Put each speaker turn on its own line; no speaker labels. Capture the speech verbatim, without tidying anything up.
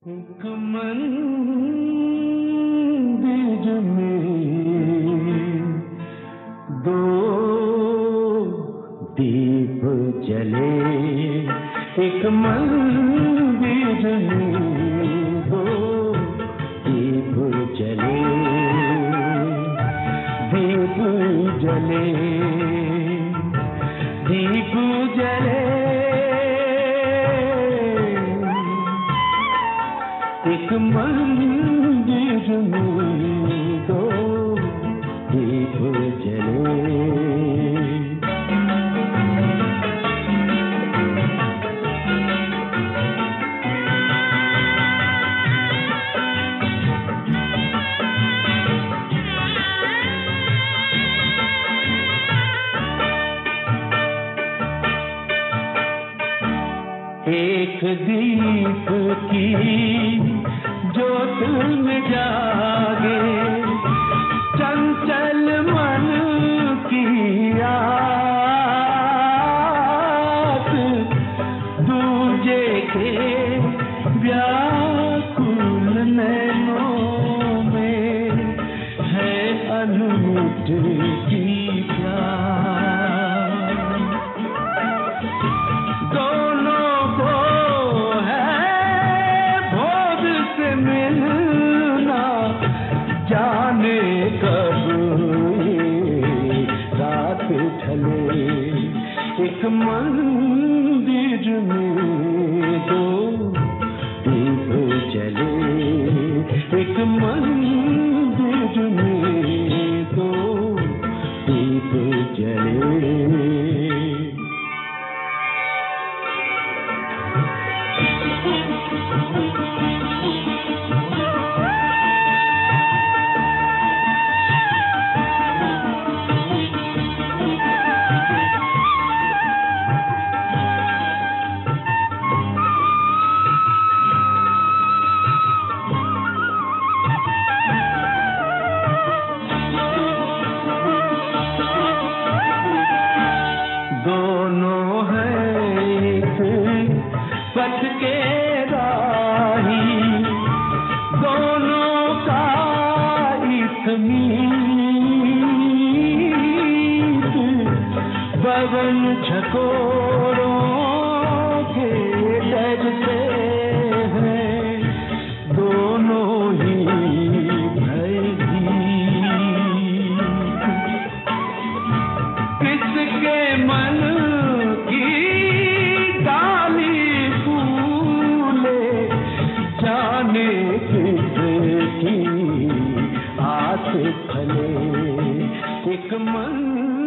एक मंदिर में दो दीप जले, एक मंदिर में दो दीप जले, दीप जले, दीप जले, एक मंदिर में दो दीप जले। एक दीप की ज्योत में जागे, चंचल मन की आस, दूजे के व्याकुल नैनों में है अनूठ की प्यास। दोनों को है भोर से मिलना, जाने कब ये रात ढले। एक मंदिर में दो दीप जले, एक मंदिर में दो दीप जले। दोनों हैं एक पथ के राही, दोनों का एक मीत, पवन झकोरों के डर से हैं दोनों ही भयभीत। किसके मन की डाली फूले, जाने किसकी आस फले। एक मन